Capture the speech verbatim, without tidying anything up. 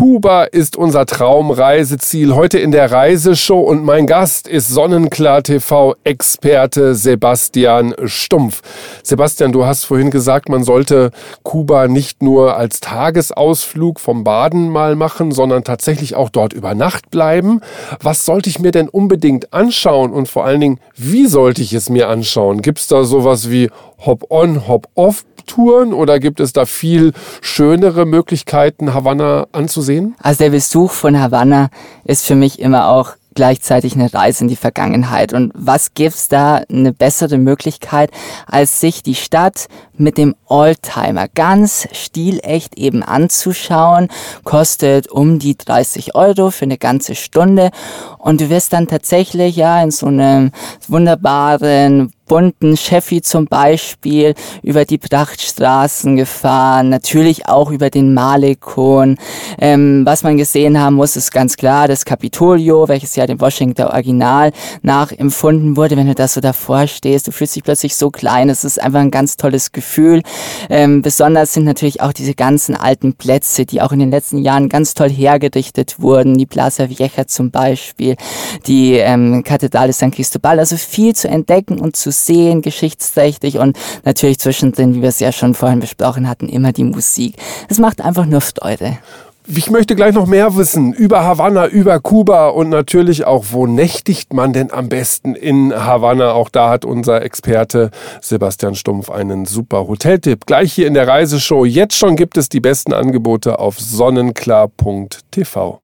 Kuba ist unser Traumreiseziel. Heute in der Reiseshow und mein Gast ist Sonnenklar T V-Experte Sebastian Stumpf. Sebastian, du hast vorhin gesagt, man sollte Kuba nicht nur als Tagesausflug vom Baden mal machen, sondern tatsächlich auch dort über Nacht bleiben. Was sollte ich mir denn unbedingt anschauen und vor allen Dingen, wie sollte ich es mir anschauen? Gibt es da sowas wie Hop-on, Hop-off Touren oder gibt es da viel schönere Möglichkeiten, Havanna anzusehen? Also der Besuch von Havanna ist für mich immer auch gleichzeitig eine Reise in die Vergangenheit. Und was gibt's da eine bessere Möglichkeit, als sich die Stadt mit dem Oldtimer ganz stilecht eben anzuschauen? Kostet um die dreißig Euro für eine ganze Stunde. Und du wirst dann tatsächlich ja in so einem wunderbaren bunten Chevy zum Beispiel über die Prachtstraßen gefahren, natürlich auch über den Malecon. Ähm, was man gesehen haben muss, ist ganz klar das Capitolio, welches ja dem Washington Original nachempfunden wurde. Wenn du da so davor stehst, du fühlst dich plötzlich so klein, es ist einfach ein ganz tolles Gefühl. Ähm, besonders sind natürlich auch diese ganzen alten Plätze, die auch in den letzten Jahren ganz toll hergerichtet wurden, die Plaza Vieja zum Beispiel, die ähm, Kathedrale San Cristobal, also viel zu entdecken und zu sehen, geschichtsträchtig und natürlich zwischendrin, wie wir es ja schon vorhin besprochen hatten, immer die Musik. Es macht einfach nur Freude. Ich möchte gleich noch mehr wissen über Havanna, über Kuba und natürlich auch, wo nächtigt man denn am besten in Havanna? Auch da hat unser Experte Sebastian Stumpf einen super Hoteltipp. Gleich hier in der Reiseshow. Jetzt schon gibt es die besten Angebote auf sonnenklar punkt t v.